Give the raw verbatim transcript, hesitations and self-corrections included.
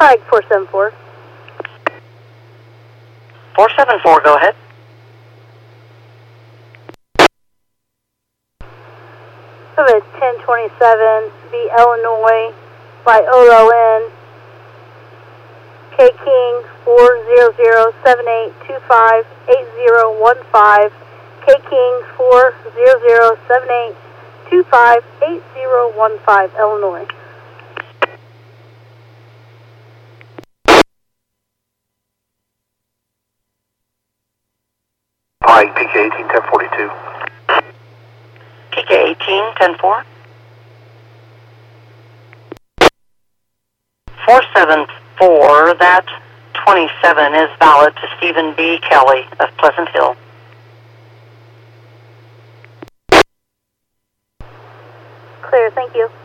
Pike four seven four. four seven four, go ahead. Service ten twenty-seven, V Illinois, by O L N, K King four zero zero seven eight two five eight zero one five, K King four zero zero seven eight two five eight zero one five, Illinois. Pike, P K eighteen ten forty-two. P K eighteen ten four. four seven four, that twenty-seven is valid to Stephen B. Kelly of Pleasant Hill. Clear, thank you.